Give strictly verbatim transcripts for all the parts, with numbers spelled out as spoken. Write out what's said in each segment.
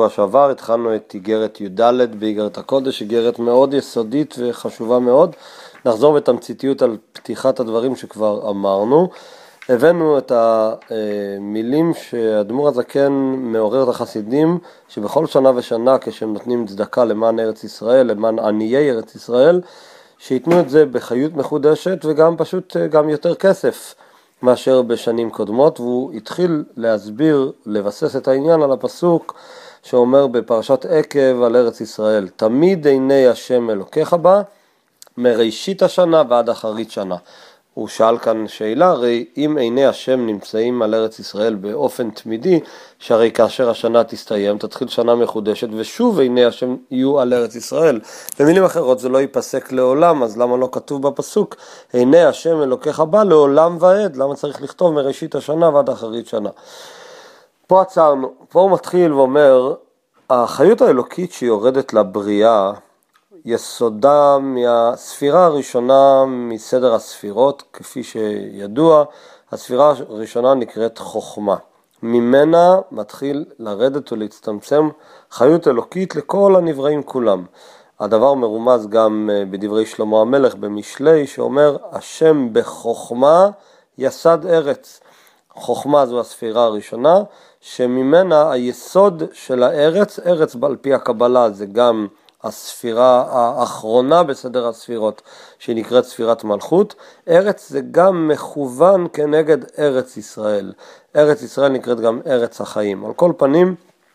שבוע שעבר התחלנו את איגרת י"ד באיגרת הקודש, איגרת מאוד יסודית וחשובה מאוד. נחזור בתמציתיות על פתיחת הדברים שכבר אמרנו. הבאנו את המילים שהאדמו"ר הזקן מעורר את החסידים, שבכל שנה ושנה כשהם נותנים צדקה למען ארץ ישראל, למען עניי ארץ ישראל, שיתנו את זה בחיות מחודשת וגם פשוט גם יותר כסף מאשר בשנים קודמות. והוא התחיל להסביר, לבסס את העניין על הפסוק שאומר בפרשת עקב על ארץ ישראל, תמיד עיני השם אלוקיך בה, מראשית השנה ועד אחרית שנה. הוא שאל כאן שאלה, הרי אם עיני השם נמצאים על ארץ ישראל באופן תמידי, שהרי כאשר השנה תסתיים, תתחיל שנה מחודשת, ושוב עיני השם יהיו על ארץ ישראל. במילים אחרות זה לא ייפסק לעולם, אז למה לא כתוב בפסוק, עיני השם אלוקיך בא לעולם ועד? למה צריך לכתוב מראשית השנה ועד אחרית שנה? פה עצרנו, פה הוא מתחיל ואומר, החיות האלוקית שיורדת לבריאה, יסודה מהספירה הראשונה מסדר הספירות, כפי שידוע, הספירה הראשונה נקראת חוכמה. ממנה מתחיל לרדת ולהצטמצם חיות אלוקית לכל הנבראים כולם. הדבר מרומז גם בדברי שלמה המלך במשלי, שאומר, השם בחוכמה יסד ארץ. חוכמה זו הספירה הראשונה, שממנה היסוד של הארץ, ארץ על פי הקבלה זה גם הספירה האחרונה בסדר הספירות, שהיא נקראת ספירת מלכות. ארץ זה גם מכוון כנגד ארץ ישראל. ארץ ישראל נקראת גם ארץ החיים. על כל פנים,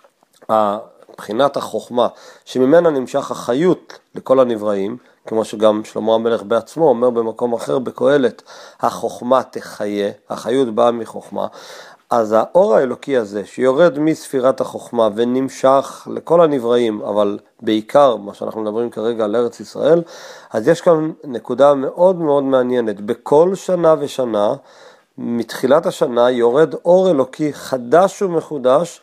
בחינת החוכמה, שממנה נמשך החיות לכל הנבראים, כמו שגם שלמה המלך בעצמו אומר במקום אחר בקהלת, החוכמה תחיה, החיות באה מחוכמה. אז האור האלוקי הזה שיורד מספירת החוכמה ונמשך לכל הנבראים, אבל בעיקר מה שאנחנו מדברים כרגע על ארץ ישראל, אז יש כאן נקודה מאוד מאוד מעניינת. בכל שנה ושנה, מתחילת השנה יורד אור אלוקי חדש ומחודש,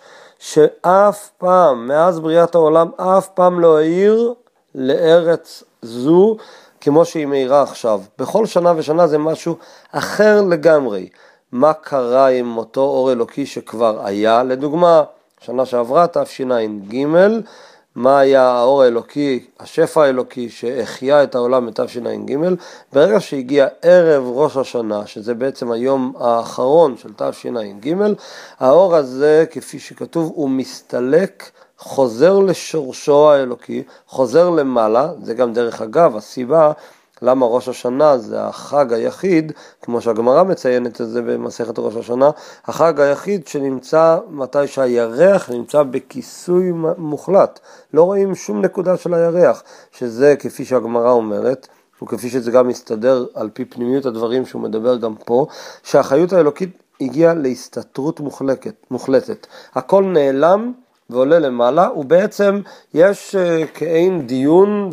שאף פעם, מאז בריאת העולם, אף פעם לא העיר לארץ זו כמו שהיא מאירה עכשיו. בכל שנה ושנה זה משהו אחר לגמרי. מה קרה עם אותו אור אלוקי שכבר היה? לדוגמה, שנה שעברה תשע"ג, מה היה האור האלוקי, השפע האלוקי שהחיה את העולם בתשע"ג? ברגע שהגיע ערב ראש השנה, שזה בעצם היום האחרון של תשע"ג, האור הזה, כפי שכתוב, הוא מסתלק, חוזר לשורשו האלוקי, חוזר למעלה. זה גם דרך אגב הסיבה למה ראש השנה זה החג היחיד, כמו שהגמרא מציינת את זה במסכת ראש השנה, החג היחיד שנמצא מתי שהירח נמצא בכיסוי מוחלט. לא רואים שום נקודה של הירח, שזה כפי שהגמרא אומרת, וכפי שזה גם מסתדר על פי פנימיות הדברים שהוא מדבר גם פה, שהחיות האלוקית הגיעה להסתתרות מוחלטת, מוחלטת. הכל נעלם ועולה למעלה, ובעצם יש כאין דיון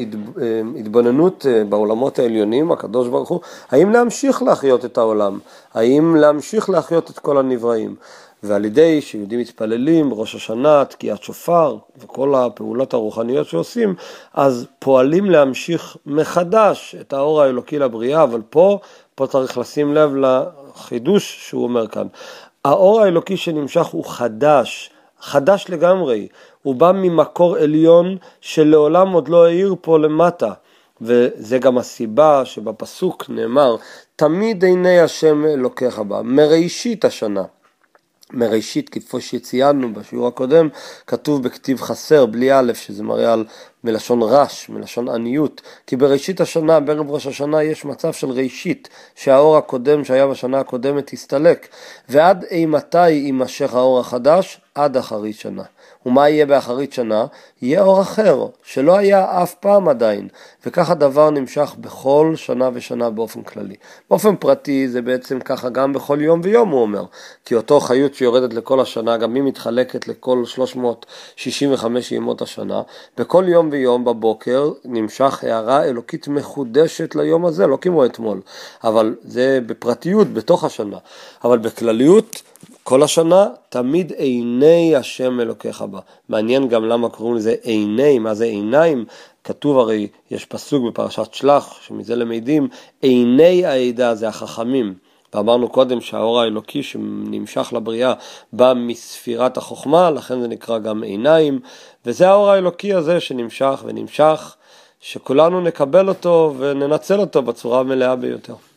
והתבוננות בעולמות העליונים, הקדוש ברוך הוא, האם להמשיך להחיות את העולם, האם להמשיך להחיות את כל הנבראים. ועל ידי שיהודים מתפללים בראש השנה, תקיעת שופר וכל הפעולות הרוחניות שעושים, אז פועלים להמשיך מחדש את האור האלוקי לבריאה. אבל פה, פה צריך לשים לב לחידוש שהוא אומר כאן. האור האלוקי שנמשך הוא חדש, חדש לגמרי, הוא בא ממקור עליון שלעולם עוד לא העיר פה למטה. וזה גם הסיבה שבפסוק נאמר, תמיד עיני השם אלוקיך בה, מראשית השנה. מראשית, כפי שציינו בשיעור הקודם, כתוב בכתיב חסר, בלי א', שזה מראה על מלשון רש, מלשון עניות, כי בראשית השנה, בערב ראש השנה, יש מצב של ראשית, שהאור הקודם שהיה בשנה הקודמת הסתלק, ועד אימתי יימשך האור החדש? עד אחרית שנה. ומה יהיה באחרית שנה? יהיה אור אחר, שלא היה אף פעם עדיין, וכך הדבר נמשך בכל שנה ושנה באופן כללי. באופן פרטי זה בעצם ככה גם בכל יום ויום, הוא אומר, כי אותו חיות שיורדת לכל השנה, גם היא מתחלקת לכל שלוש מאות שישים וחמש ימות השנה, בכל יום ויום בבוקר נמשך הערה אלוקית מחודשת ליום הזה, לא כמו אתמול, אבל זה בפרטיות בתוך השנה, אבל בכלליות כל השנה תמיד עיני השם אלוקיך בה. מעניין גם למה קוראים לזה עיני, מה זה עיניים? כתוב הרי, יש פסוק בפרשת שלח, שמזה למדים, עיני העדה זה החכמים. ואמרנו קודם שהאור האלוקי שנמשך לבריאה בא מספירת החוכמה, לכן זה נקרא גם עיניים, וזה האור האלוקי הזה שנמשך ונמשך, שכולנו נקבל אותו וננצל אותו בצורה המלאה ביותר.